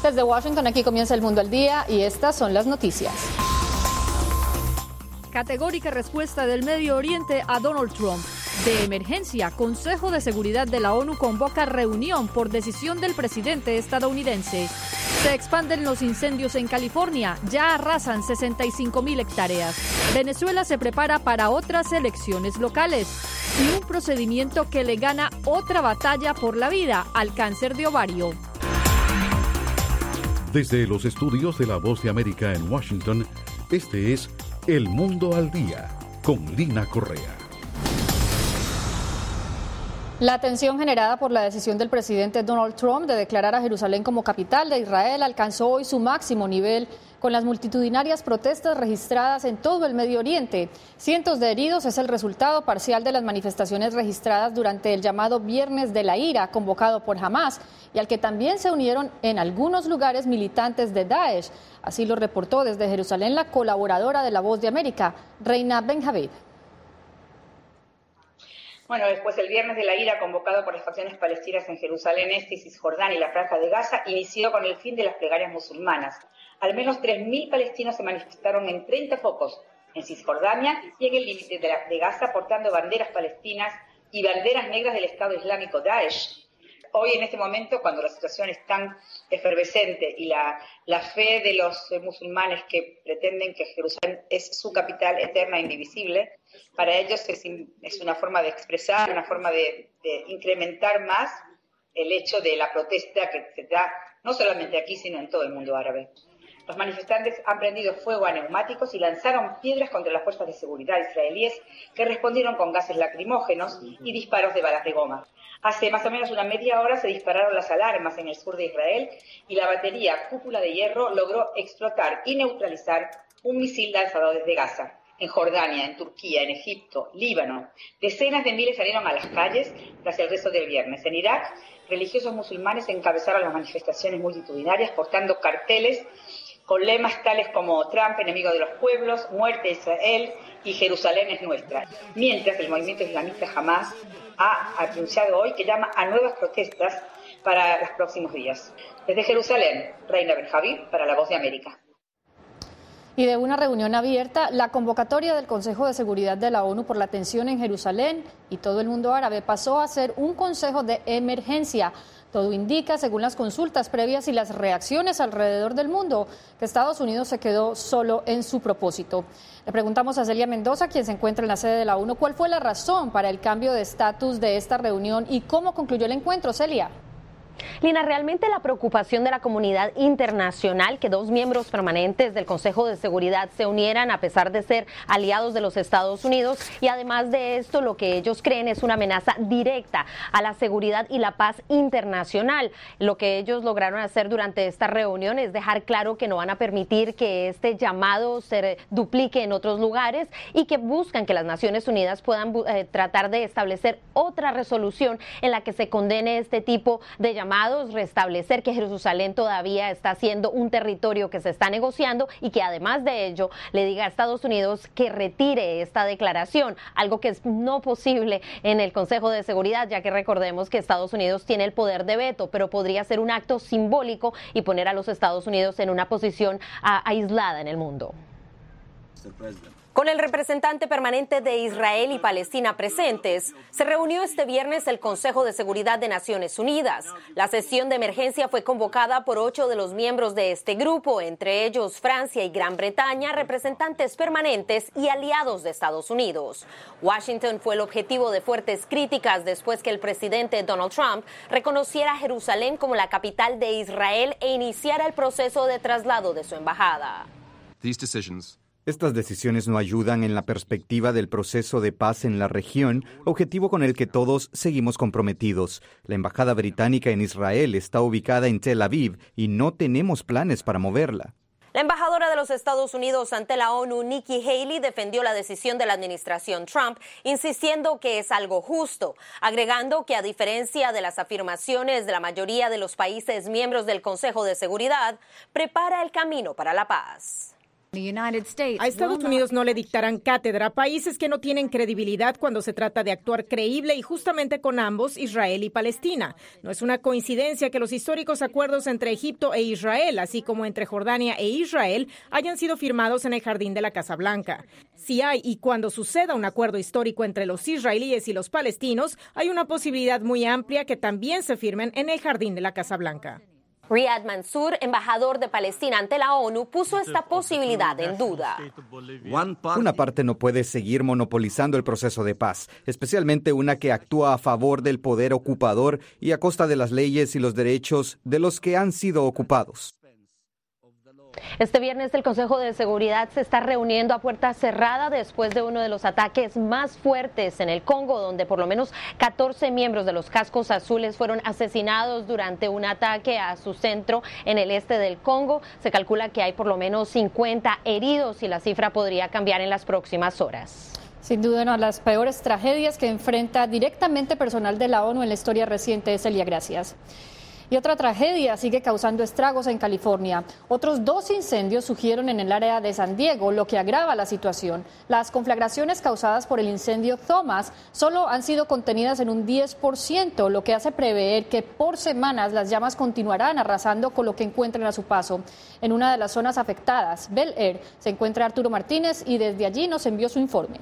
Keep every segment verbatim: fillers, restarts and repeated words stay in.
Desde Washington, aquí comienza El Mundo al Día y estas son las noticias. Categórica respuesta del Medio Oriente a Donald Trump. De emergencia, Consejo de Seguridad de la ONU convoca reunión por decisión del presidente estadounidense. Se expanden los incendios en California, ya arrasan sesenta y cinco mil hectáreas. Venezuela se prepara para otras elecciones locales y un procedimiento que le gana otra batalla por la vida al cáncer de ovario. Desde los estudios de La Voz de América en Washington, este es El Mundo al Día con Lina Correa. La tensión generada por la decisión del presidente Donald Trump de declarar a Jerusalén como capital de Israel alcanzó hoy su máximo nivel con las multitudinarias protestas registradas en todo el Medio Oriente. Cientos de heridos es el resultado parcial de las manifestaciones registradas durante el llamado Viernes de la Ira, convocado por Hamás, y al que también se unieron en algunos lugares militantes de Daesh. Así lo reportó desde Jerusalén la colaboradora de La Voz de América, Reina Ben-Habib. Bueno, después el Viernes de la Ira, convocado por las facciones palestinas en Jerusalén Este, Cisjordania y la Franja de Gaza, inició con el fin de las plegarias musulmanas. Al menos tres mil palestinos se manifestaron en treinta focos en Cisjordania y en el límite de, de Gaza portando banderas palestinas y banderas negras del Estado Islámico Daesh. Hoy, en este momento, cuando la situación es tan efervescente y la, la fe de los eh, musulmanes que pretenden que Jerusalén es su capital eterna e indivisible, para ellos es, es una forma de expresar, una forma de, de incrementar más el hecho de la protesta que se da no solamente aquí, sino en todo el mundo árabe. Los manifestantes han prendido fuego a neumáticos y lanzaron piedras contra las fuerzas de seguridad israelíes, que respondieron con gases lacrimógenos y disparos de balas de goma. Hace más o menos una media hora se dispararon las alarmas en el sur de Israel y la batería Cúpula de Hierro logró explotar y neutralizar un misil lanzado desde Gaza. En Jordania, en Turquía, en Egipto, Líbano, decenas de miles salieron a las calles tras el rezo del viernes. En Irak, religiosos musulmanes encabezaron las manifestaciones multitudinarias portando carteles con lemas tales como Trump, enemigo de los pueblos, muerte a Israel y Jerusalén es nuestra. Mientras el movimiento islamista Hamás ha anunciado hoy que llama a nuevas protestas para los próximos días. Desde Jerusalén, Reina Ben-Habib para La Voz de América. Y de una reunión abierta, la convocatoria del Consejo de Seguridad de la ONU por la tensión en Jerusalén y todo el mundo árabe pasó a ser un consejo de emergencia. Todo indica, según las consultas previas y las reacciones alrededor del mundo, que Estados Unidos se quedó solo en su propósito. Le preguntamos a Celia Mendoza, quien se encuentra en la sede de la ONU, cuál fue la razón para el cambio de estatus de esta reunión y cómo concluyó el encuentro. Celia. Lina, realmente la preocupación de la comunidad internacional que dos miembros permanentes del Consejo de Seguridad se unieran a pesar de ser aliados de los Estados Unidos, y además de esto lo que ellos creen es una amenaza directa a la seguridad y la paz internacional. Lo que ellos lograron hacer durante esta reunión es dejar claro que no van a permitir que este llamado se duplique en otros lugares y que buscan que las Naciones Unidas puedan eh, tratar de establecer otra resolución en la que se condene este tipo de llamados, restablecer que Jerusalén todavía está siendo un territorio que se está negociando y que además de ello le diga a Estados Unidos que retire esta declaración, algo que es no posible en el Consejo de Seguridad, ya que recordemos que Estados Unidos tiene el poder de veto, pero podría ser un acto simbólico y poner a los Estados Unidos en una posición a, aislada en el mundo. Con el representante permanente de Israel y Palestina presentes, se reunió este viernes el Consejo de Seguridad de Naciones Unidas. La sesión de emergencia fue convocada por ocho de los miembros de este grupo, entre ellos Francia y Gran Bretaña, representantes permanentes y aliados de Estados Unidos. Washington fue el objetivo de fuertes críticas después que el presidente Donald Trump reconociera a Jerusalén como la capital de Israel e iniciara el proceso de traslado de su embajada. These decisions Estas decisiones no ayudan en la perspectiva del proceso de paz en la región, objetivo con el que todos seguimos comprometidos. La embajada británica en Israel está ubicada en Tel Aviv y no tenemos planes para moverla. La embajadora de los Estados Unidos ante la ONU, Nikki Haley, defendió la decisión de la administración Trump, insistiendo que es algo justo, agregando que a diferencia de las afirmaciones de la mayoría de los países miembros del Consejo de Seguridad, prepara el camino para la paz. A Estados Unidos no le dictarán cátedra a países que no tienen credibilidad cuando se trata de actuar creíble y justamente con ambos, Israel y Palestina. No es una coincidencia que los históricos acuerdos entre Egipto e Israel, así como entre Jordania e Israel, hayan sido firmados en el jardín de la Casa Blanca. Si hay y cuando suceda un acuerdo histórico entre los israelíes y los palestinos, hay una posibilidad muy amplia que también se firmen en el jardín de la Casa Blanca. Riyad Mansour, embajador de Palestina ante la ONU, puso esta posibilidad en duda. Una parte no puede seguir monopolizando el proceso de paz, especialmente una que actúa a favor del poder ocupador y a costa de las leyes y los derechos de los que han sido ocupados. Este viernes el Consejo de Seguridad se está reuniendo a puerta cerrada después de uno de los ataques más fuertes en el Congo, donde por lo menos catorce miembros de los cascos azules fueron asesinados durante un ataque a su centro en el este del Congo. Se calcula que hay por lo menos cincuenta heridos y la cifra podría cambiar en las próximas horas. Sin duda, una de las peores tragedias que enfrenta directamente personal de la ONU en la historia reciente es Elia. Gracias. Y otra tragedia sigue causando estragos en California. Otros dos incendios surgieron en el área de San Diego, lo que agrava la situación. Las conflagraciones causadas por el incendio Thomas solo han sido contenidas en un diez por ciento, lo que hace prever que por semanas las llamas continuarán arrasando con lo que encuentren a su paso. En una de las zonas afectadas, Bel Air, se encuentra Arturo Martínez y desde allí nos envió su informe.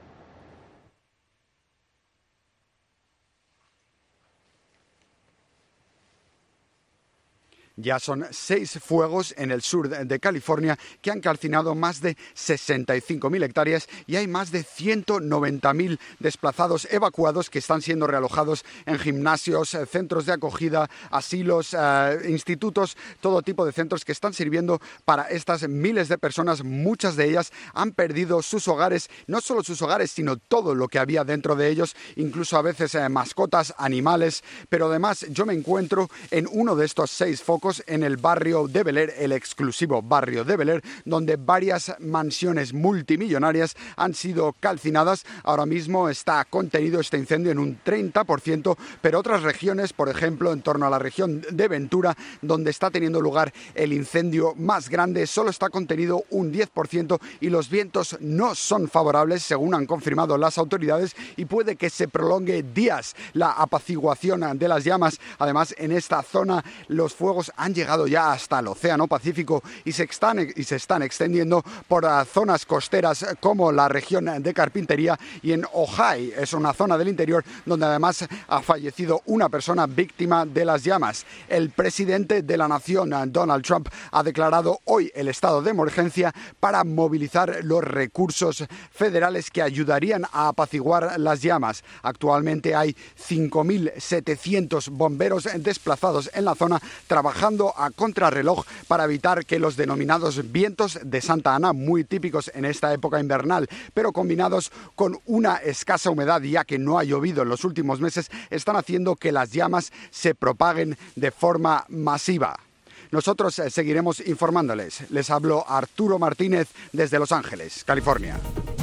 Ya son seis fuegos en el sur de California que han calcinado más de sesenta y cinco mil hectáreas y hay más de ciento noventa mil desplazados evacuados que están siendo realojados en gimnasios, centros de acogida, asilos, eh, institutos, todo tipo de centros que están sirviendo para estas miles de personas. Muchas de ellas han perdido sus hogares, no solo sus hogares, sino todo lo que había dentro de ellos, incluso a veces eh, mascotas, animales. Pero además yo me encuentro en uno de estos seis focos en el barrio de Bel Air, el exclusivo barrio de Bel Air, donde varias mansiones multimillonarias han sido calcinadas. Ahora mismo está contenido este incendio en un treinta por ciento, pero otras regiones, por ejemplo, en torno a la región de Ventura, donde está teniendo lugar el incendio más grande, solo está contenido un diez por ciento y los vientos no son favorables, según han confirmado las autoridades, y puede que se prolongue días la apaciguación de las llamas. Además, en esta zona los fuegos han llegado ya hasta el Océano Pacífico y se están, y se están extendiendo por uh, zonas costeras como la región de Carpintería y en Ojai. Es una zona del interior donde además ha fallecido una persona víctima de las llamas. El presidente de la nación, Donald Trump, ha declarado hoy el estado de emergencia para movilizar los recursos federales que ayudarían a apaciguar las llamas. Actualmente hay cinco mil setecientos bomberos desplazados en la zona trabajando a contrarreloj para evitar que los denominados vientos de Santa Ana, muy típicos en esta época invernal, pero combinados con una escasa humedad, ya que no ha llovido en los últimos meses, están haciendo que las llamas se propaguen de forma masiva. Nosotros eh, seguiremos informándoles. Les hablo Arturo Martínez desde Los Ángeles, California.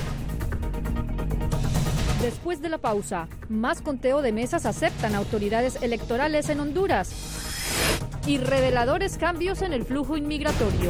Después de la pausa, más conteo de mesas aceptan autoridades electorales en Honduras y reveladores cambios en el flujo inmigratorio.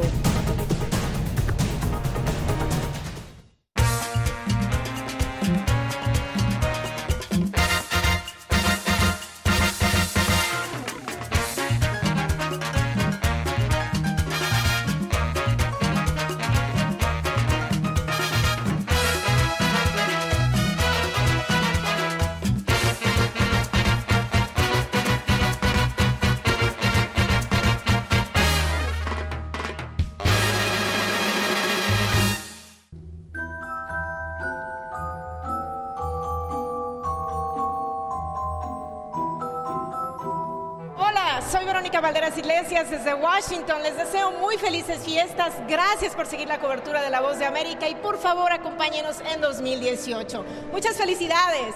Soy Verónica Valderas Iglesias desde Washington. Les deseo muy felices fiestas. Gracias por seguir la cobertura de La Voz de América y por favor acompáñenos en dos mil dieciocho. Muchas felicidades.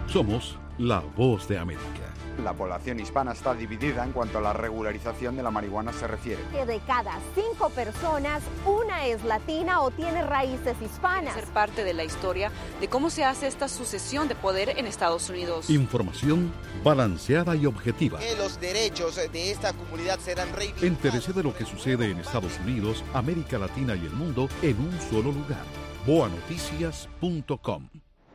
Somos la voz de América. La población hispana está dividida en cuanto a la regularización de la marihuana se refiere. Que de cada cinco personas, una es latina o tiene raíces hispanas. Ser parte de la historia de cómo se hace esta sucesión de poder en Estados Unidos. Información balanceada y objetiva. Que los derechos de esta comunidad serán reivindicados. Entérese de lo que sucede en Estados Unidos, América Latina y el mundo en un solo lugar. boa noticias punto com.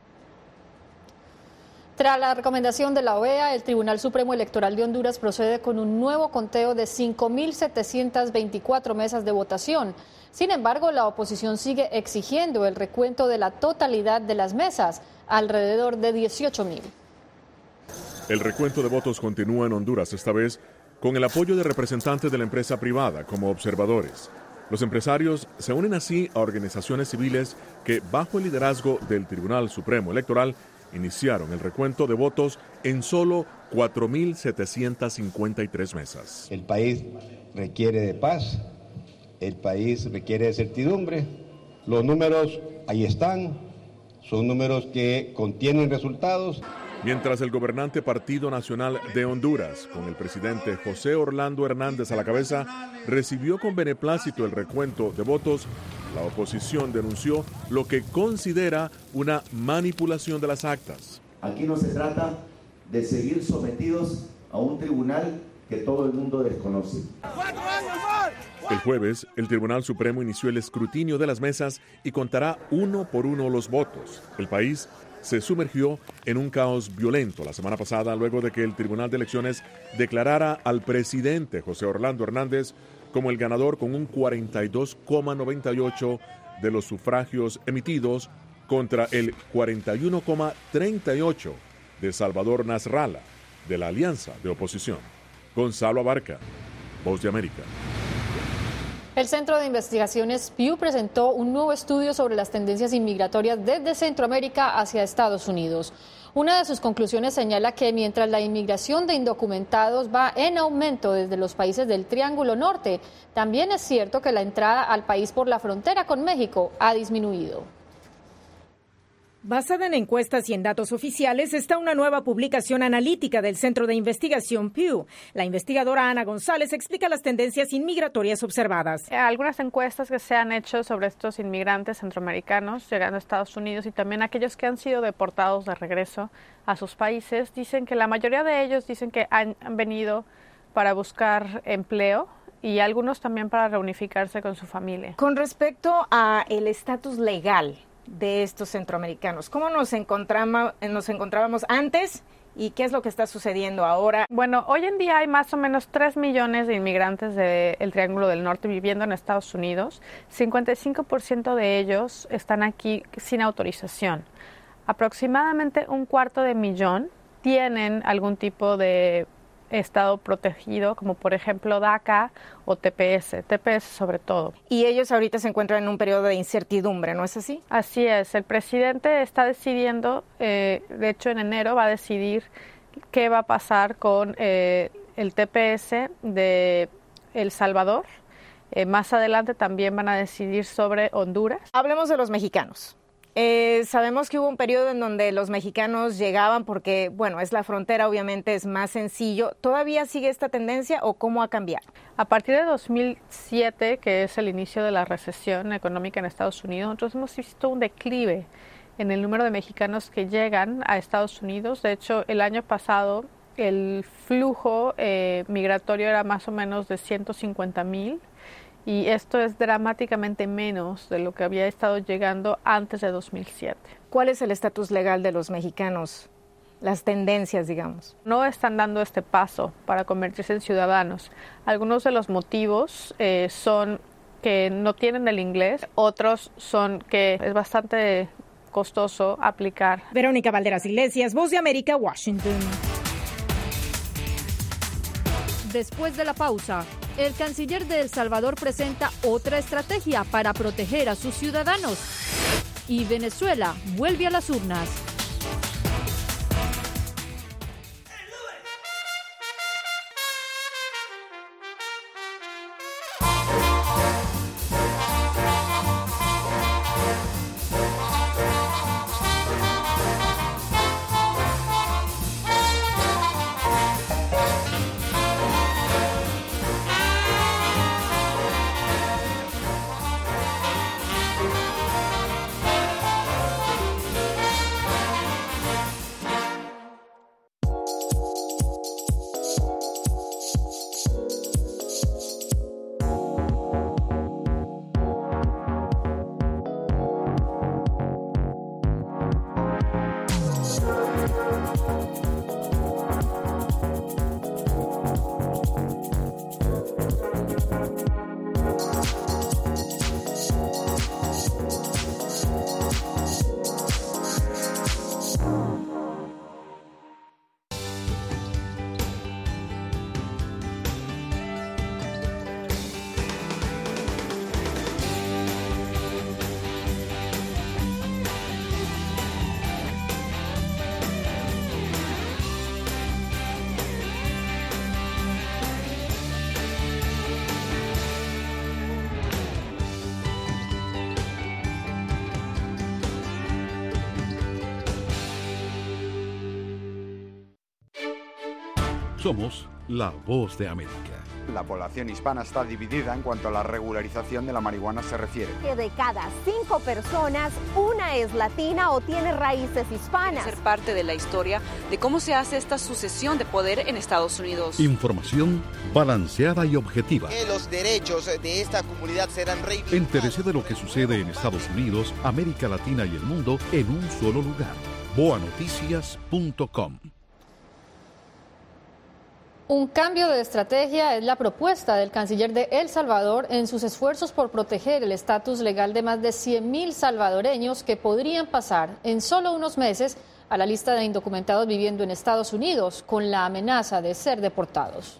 Tras la recomendación de la O E A, el Tribunal Supremo Electoral de Honduras procede con un nuevo conteo de cinco mil setecientas veinticuatro mesas de votación. Sin embargo, la oposición sigue exigiendo el recuento de la totalidad de las mesas, alrededor de dieciocho mil. El recuento de votos continúa en Honduras, esta vez con el apoyo de representantes de la empresa privada como observadores. Los empresarios se unen así a organizaciones civiles que, bajo el liderazgo del Tribunal Supremo Electoral, iniciaron el recuento de votos en solo cuatro mil setecientas cincuenta y tres mesas. El país requiere de paz, el país requiere de certidumbre. Los números ahí están, son números que contienen resultados. Mientras el gobernante Partido Nacional de Honduras, con el presidente José Orlando Hernández a la cabeza, recibió con beneplácito el recuento de votos, la oposición denunció lo que considera una manipulación de las actas. Aquí no se trata de seguir sometidos a un tribunal que todo el mundo desconoce. El jueves, el Tribunal Supremo inició el escrutinio de las mesas y contará uno por uno los votos. El país se sumergió en un caos violento la semana pasada luego de que el Tribunal de Elecciones declarara al presidente José Orlando Hernández como el ganador con un cuarenta y dos coma noventa y ocho de los sufragios emitidos contra el cuarenta y uno coma treinta y ocho de Salvador Nasralla, de la Alianza de Oposición. Gonzalo Abarca, Voz de América. El Centro de Investigaciones Pew presentó un nuevo estudio sobre las tendencias inmigratorias desde Centroamérica hacia Estados Unidos. Una de sus conclusiones señala que mientras la inmigración de indocumentados va en aumento desde los países del Triángulo Norte, también es cierto que la entrada al país por la frontera con México ha disminuido. Basada en encuestas y en datos oficiales, está una nueva publicación analítica del Centro de Investigación Pew. La investigadora Ana González explica las tendencias inmigratorias observadas. Algunas encuestas que se han hecho sobre estos inmigrantes centroamericanos llegando a Estados Unidos y también aquellos que han sido deportados de regreso a sus países, dicen que la mayoría de ellos dicen que han, han venido para buscar empleo y algunos también para reunificarse con su familia. Con respecto a el estatus legal de estos centroamericanos, ¿cómo nos encontramos, nos encontrábamos antes y qué es lo que está sucediendo ahora? Bueno, hoy en día hay más o menos tres millones de inmigrantes del Triángulo del Norte viviendo en Estados Unidos. cincuenta y cinco por ciento de ellos están aquí sin autorización. Aproximadamente un cuarto de millón tienen algún tipo de estado protegido, como por ejemplo DACA o T P S, T P S sobre todo. Y ellos ahorita se encuentran en un periodo de incertidumbre, ¿no es así? Así es, el presidente está decidiendo, eh, de hecho en enero va a decidir qué va a pasar con eh, el T P S de El Salvador. Eh, más adelante también van a decidir sobre Honduras. Hablemos de los mexicanos. Eh, sabemos que hubo un periodo en donde los mexicanos llegaban porque, bueno, es la frontera, obviamente es más sencillo. ¿Todavía sigue esta tendencia o cómo ha cambiado? A partir de dos mil siete, que es el inicio de la recesión económica en Estados Unidos, nosotros hemos visto un declive en el número de mexicanos que llegan a Estados Unidos. De hecho, el año pasado el flujo eh, migratorio era más o menos de ciento cincuenta mil. Y esto es dramáticamente menos de lo que había estado llegando antes de dos mil siete. ¿Cuál es el estatus legal de los mexicanos? Las tendencias, digamos. No están dando este paso para convertirse en ciudadanos. Algunos de los motivos eh, son que no tienen el inglés, otros son que es bastante costoso aplicar. Verónica Valderas Iglesias, Voz de América, Washington. Después de la pausa, el canciller de El Salvador presenta otra estrategia para proteger a sus ciudadanos. Y Venezuela vuelve a las urnas. Somos la voz de América. La población hispana está dividida en cuanto a la regularización de la marihuana se refiere. Que de cada cinco personas, una es latina o tiene raíces hispanas. Ser parte de la historia de cómo se hace esta sucesión de poder en Estados Unidos. Información balanceada y objetiva. Que los derechos de esta comunidad serán reivindicados. Entérese de lo que sucede en Estados Unidos, América Latina y el mundo en un solo lugar. boa noticias punto com. Un cambio de estrategia es la propuesta del canciller de El Salvador en sus esfuerzos por proteger el estatus legal de más de cien mil salvadoreños que podrían pasar en solo unos meses a la lista de indocumentados viviendo en Estados Unidos con la amenaza de ser deportados.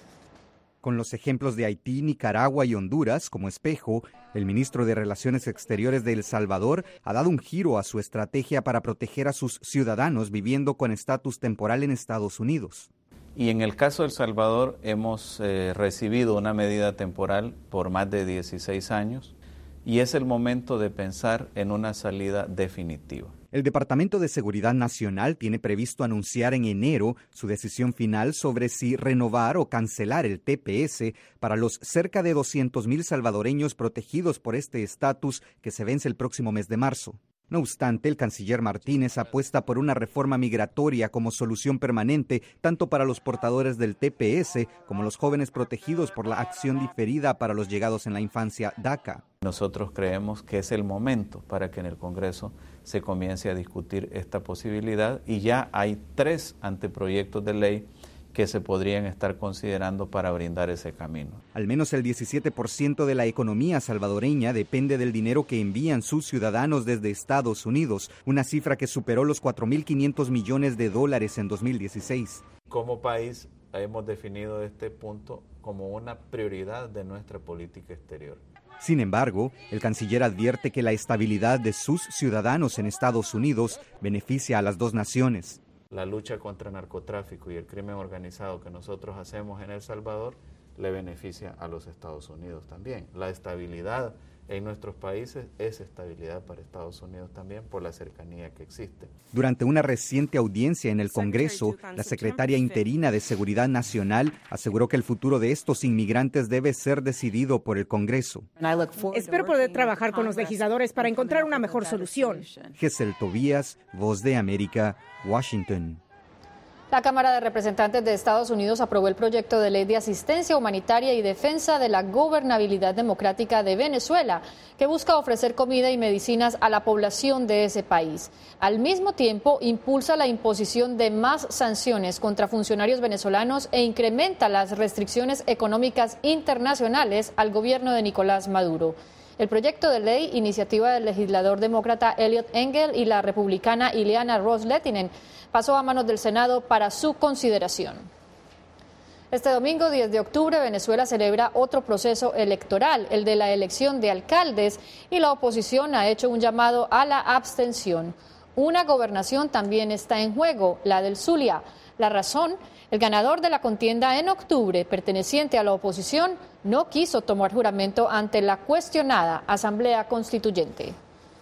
Con los ejemplos de Haití, Nicaragua y Honduras como espejo, el ministro de Relaciones Exteriores de El Salvador ha dado un giro a su estrategia para proteger a sus ciudadanos viviendo con estatus temporal en Estados Unidos. Y en el caso de El Salvador hemos eh, recibido una medida temporal por más de dieciséis años y es el momento de pensar en una salida definitiva. El Departamento de Seguridad Nacional tiene previsto anunciar en enero su decisión final sobre si renovar o cancelar el T P S para los cerca de doscientos mil salvadoreños protegidos por este estatus que se vence el próximo mes de marzo. No obstante, el canciller Martínez apuesta por una reforma migratoria como solución permanente tanto para los portadores del T P S como los jóvenes protegidos por la acción diferida para los llegados en la infancia DACA. Nosotros creemos que es el momento para que en el Congreso se comience a discutir esta posibilidad y ya hay tres anteproyectos de ley que se podrían estar considerando para brindar ese camino. Al menos el diecisiete por ciento de la economía salvadoreña depende del dinero que envían sus ciudadanos desde Estados Unidos, una cifra que superó los cuatro mil quinientos millones de dólares en dos mil dieciséis. Como país hemos definido este punto como una prioridad de nuestra política exterior. Sin embargo, el canciller advierte que la estabilidad de sus ciudadanos en Estados Unidos beneficia a las dos naciones. La lucha contra el narcotráfico y el crimen organizado que nosotros hacemos en El Salvador le beneficia a los Estados Unidos también. La estabilidad en nuestros países es estabilidad para Estados Unidos también por la cercanía que existe. Durante una reciente audiencia en el Congreso, la secretaria interina de Seguridad Nacional aseguró que el futuro de estos inmigrantes debe ser decidido por el Congreso. Espero poder trabajar con los legisladores para encontrar una mejor solución. Gesell Tobías, Voz de América, Washington. La Cámara de Representantes de Estados Unidos aprobó el proyecto de ley de asistencia humanitaria y defensa de la gobernabilidad democrática de Venezuela, que busca ofrecer comida y medicinas a la población de ese país. Al mismo tiempo, impulsa la imposición de más sanciones contra funcionarios venezolanos e incrementa las restricciones económicas internacionales al gobierno de Nicolás Maduro. El proyecto de ley, iniciativa del legislador demócrata Eliot Engel y la republicana Ileana Ros-Lehtinen, pasó a manos del Senado para su consideración. Este domingo, diez de octubre, Venezuela celebra otro proceso electoral, el de la elección de alcaldes, y la oposición ha hecho un llamado a la abstención. Una gobernación también está en juego, la del Zulia. La razón, el ganador de la contienda en octubre, perteneciente a la oposición, no quiso tomar juramento ante la cuestionada Asamblea Constituyente.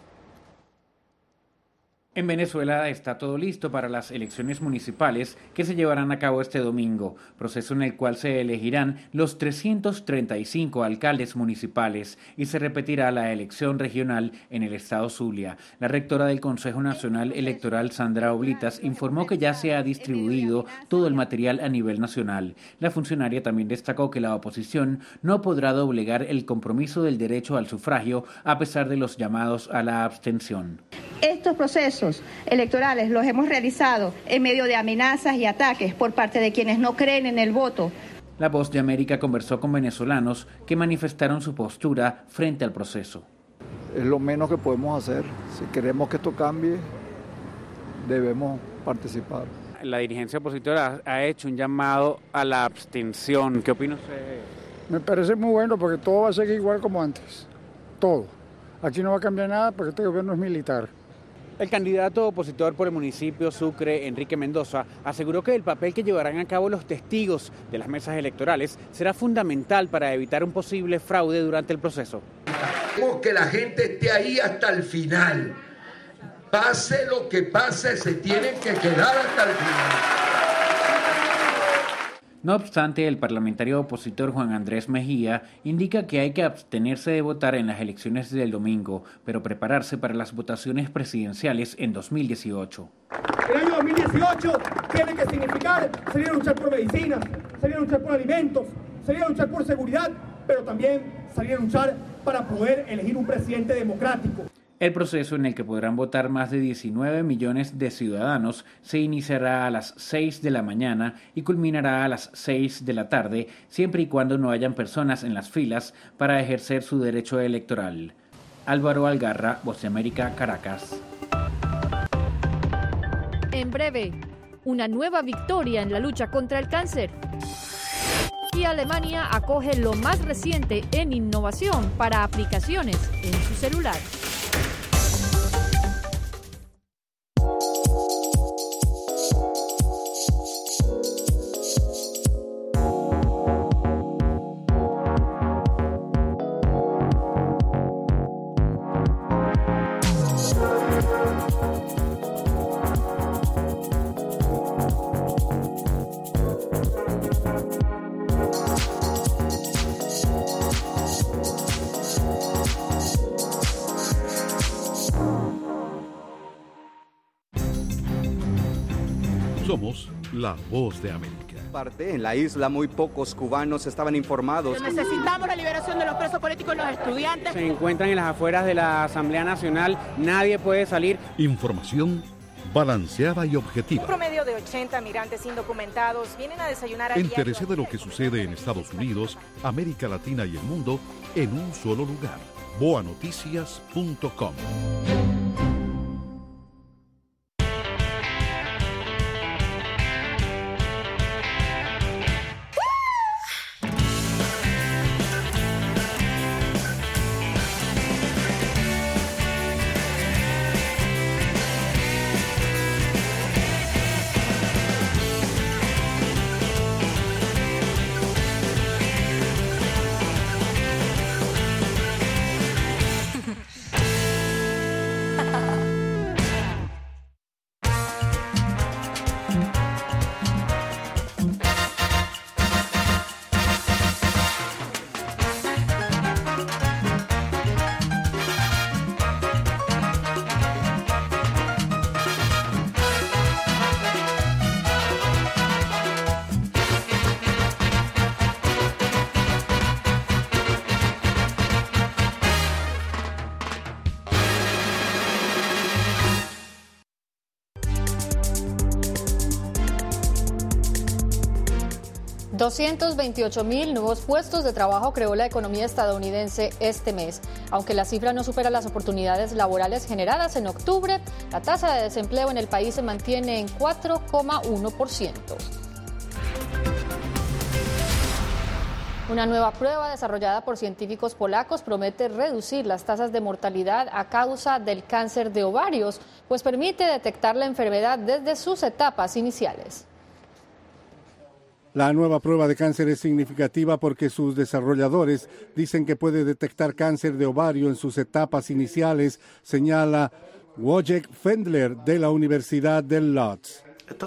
En Venezuela está todo listo para las elecciones municipales que se llevarán a cabo este domingo, proceso en el cual se elegirán los trescientos treinta y cinco alcaldes municipales y se repetirá la elección regional en el estado Zulia. La rectora del Consejo Nacional Electoral, Sandra Oblitas, informó que ya se ha distribuido todo el material a nivel nacional. La funcionaria también destacó que la oposición no podrá doblegar el compromiso del derecho al sufragio a pesar de los llamados a la abstención. Estos procesos electorales los hemos realizado en medio de amenazas y ataques por parte de quienes no creen en el voto. La Voz de América conversó con venezolanos que manifestaron su postura frente al proceso. Es lo menos que podemos hacer. Si queremos que esto cambie, debemos participar. La dirigencia opositora ha hecho un llamado a la abstención. ¿Qué opina usted? Me parece muy bueno porque todo va a seguir igual como antes. Todo. Aquí no va a cambiar nada porque este gobierno es militar. El candidato opositor por el municipio Sucre, Enrique Mendoza, aseguró que el papel que llevarán a cabo los testigos de las mesas electorales será fundamental para evitar un posible fraude durante el proceso. Queremos que la gente esté ahí hasta el final. Pase lo que pase, se tienen que quedar hasta el final. No obstante, el parlamentario opositor Juan Andrés Mejía indica que hay que abstenerse de votar en las elecciones del domingo, pero prepararse para las votaciones presidenciales en dos mil dieciocho. El año dos mil dieciocho tiene que significar salir a luchar por medicinas, salir a luchar por alimentos, salir a luchar por seguridad, pero también salir a luchar para poder elegir un presidente democrático. El proceso, en el que podrán votar más de diecinueve millones de ciudadanos, se iniciará a las seis de la mañana y culminará a las seis de la tarde, siempre y cuando no hayan personas en las filas para ejercer su derecho electoral. Álvaro Algarra, Voz de América, Caracas. En breve, una nueva victoria en la lucha contra el cáncer. Y Alemania acoge lo más reciente en innovación para aplicaciones en su celular. Somos la Voz de América. Parte en la isla muy pocos cubanos estaban informados. Necesitamos la liberación de los presos políticos y los estudiantes. Se encuentran en las afueras de la Asamblea Nacional, nadie puede salir. Información balanceada y objetiva. Un promedio de ochenta migrantes indocumentados vienen a desayunar a Entérese de lo que sucede en Estados Unidos, América Latina y el mundo en un solo lugar. boa noticias punto com. doscientos veintiocho mil nuevos puestos de trabajo creó la economía estadounidense este mes. Aunque la cifra no supera las oportunidades laborales generadas en octubre, la tasa de desempleo en el país se mantiene en cuatro coma uno por ciento. Una nueva prueba desarrollada por científicos polacos promete reducir las tasas de mortalidad a causa del cáncer de ovarios, pues permite detectar la enfermedad desde sus etapas iniciales. La nueva prueba de cáncer es significativa porque sus desarrolladores dicen que puede detectar cáncer de ovario en sus etapas iniciales, señala Wojciech Fendler de la Universidad de Łódź.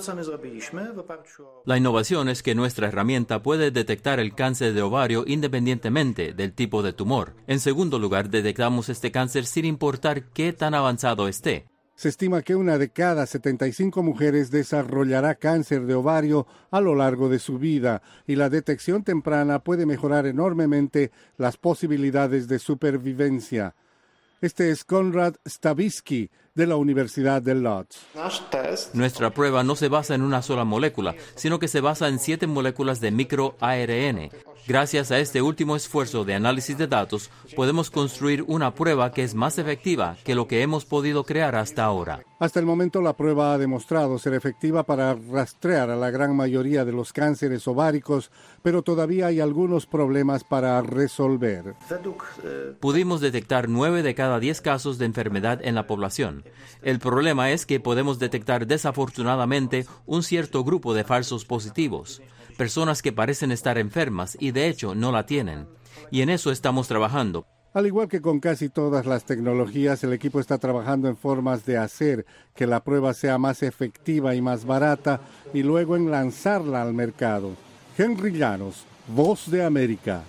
La innovación es que nuestra herramienta puede detectar el cáncer de ovario independientemente del tipo de tumor. En segundo lugar, detectamos este cáncer sin importar qué tan avanzado esté. Se estima que una de cada setenta y cinco mujeres desarrollará cáncer de ovario a lo largo de su vida y la detección temprana puede mejorar enormemente las posibilidades de supervivencia. Este es Konrad Stawisky de la Universidad de Łódź. Nuestra prueba no se basa en una sola molécula, sino que se basa en siete moléculas de microA R N. Gracias a este último esfuerzo de análisis de datos, podemos construir una prueba que es más efectiva que lo que hemos podido crear hasta ahora. Hasta el momento, la prueba ha demostrado ser efectiva para rastrear a la gran mayoría de los cánceres ováricos, pero todavía hay algunos problemas para resolver. Pudimos detectar nueve de cada diez casos de enfermedad en la población. El problema es que podemos detectar desafortunadamente un cierto grupo de falsos positivos, personas que parecen estar enfermas y de hecho no la tienen. Y en eso estamos trabajando. Al igual que con casi todas las tecnologías, el equipo está trabajando en formas de hacer que la prueba sea más efectiva y más barata y luego en lanzarla al mercado. Henry Llanos, Voz de América.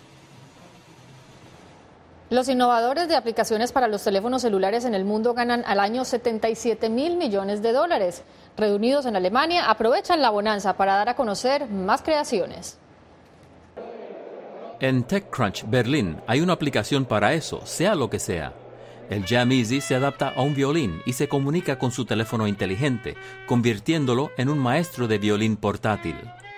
Los innovadores de aplicaciones para los teléfonos celulares en el mundo ganan al año setenta y siete mil millones de dólares. Reunidos en Alemania, aprovechan la bonanza para dar a conocer más creaciones. En TechCrunch Berlín hay una aplicación para eso, sea lo que sea. El Jam Easy se adapta a un violín y se comunica con su teléfono inteligente, convirtiéndolo en un maestro de violín portátil.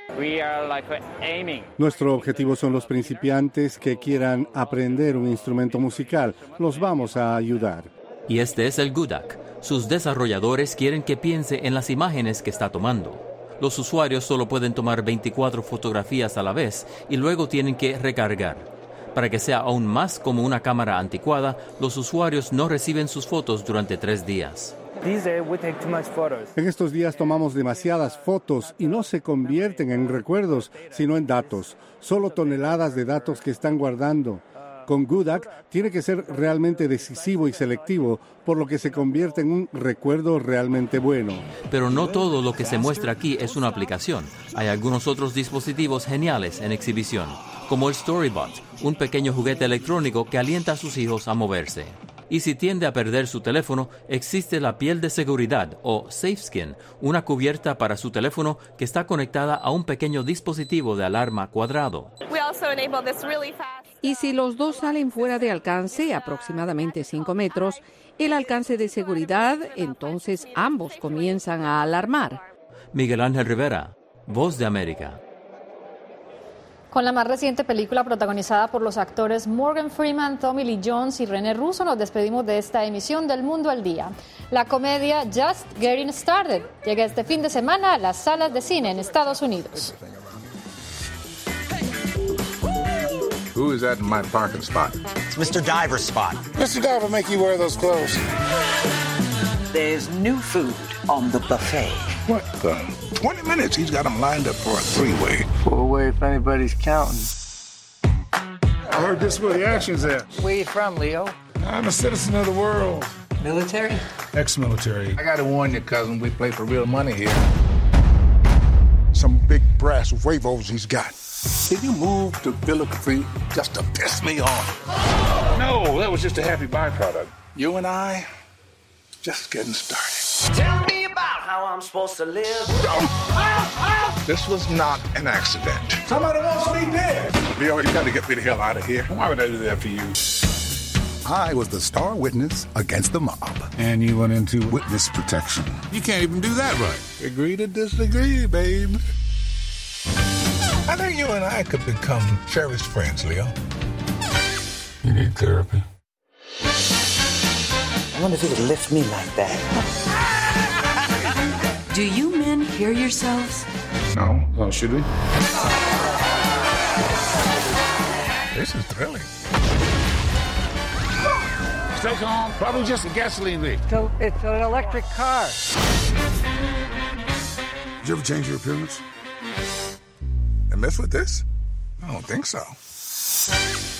Nuestro objetivo son los principiantes que quieran aprender un instrumento musical. Los vamos a ayudar. Y este es el Gudak. Sus desarrolladores quieren que piense en las imágenes que está tomando. Los usuarios solo pueden tomar veinticuatro fotografías a la vez y luego tienen que recargar. Para que sea aún más como una cámara anticuada, los usuarios no reciben sus fotos durante tres días. En estos días tomamos demasiadas fotos y no se convierten en recuerdos, sino en datos. Solo toneladas de datos que están guardando. Con Gudak tiene que ser realmente decisivo y selectivo, por lo que se convierte en un recuerdo realmente bueno. Pero no todo lo que se muestra aquí es una aplicación. Hay algunos otros dispositivos geniales en exhibición, como el Storybot, un pequeño juguete electrónico que alienta a sus hijos a moverse. Y si tiende a perder su teléfono, existe la piel de seguridad o SafeSkin, una cubierta para su teléfono que está conectada a un pequeño dispositivo de alarma cuadrado. Y si los dos salen fuera de alcance, aproximadamente cinco metros, el alcance de seguridad, entonces ambos comienzan a alarmar. Miguel Ángel Rivera, Voz de América. Con la más reciente película protagonizada por los actores Morgan Freeman, Tommy Lee Jones y René Russo, nos despedimos de esta emisión del Mundo al Día. La comedia Just Getting Started llega este fin de semana a las salas de cine en Estados Unidos. Who is that in my parking spot? It's Mister Diver's spot. Mister Diver make you wear those clothes. There's new food on the buffet. What the? twenty minutes, he's got them lined up for a three-way. Four-way if anybody's counting. I heard this is where the action's at. Where you from, Leo? I'm a citizen of the world. Military? Ex-military. I gotta warn you, cousin, we play for real money here. Some big brass huevos he's got. Did you move to Villa Capri just to piss me off? No, that was just a happy byproduct. You and I, just getting started. Tell me about how I'm supposed to live. This was not an accident. Somebody wants me dead. Leo, you got to get me the hell out of here. Why would I do that for you? I was the star witness against the mob. And you went into witness protection. You can't even do that right. Agree to disagree, babe. I think you and I could become cherished friends, Leo. You need therapy. I wonder if you could lift me like that. Do you men hear yourselves? No. Oh, should we? This is thrilling. Stay calm. Probably just a gasoline leak. So it's an electric car. Did you ever change your appearance? And mess with this? I don't think so.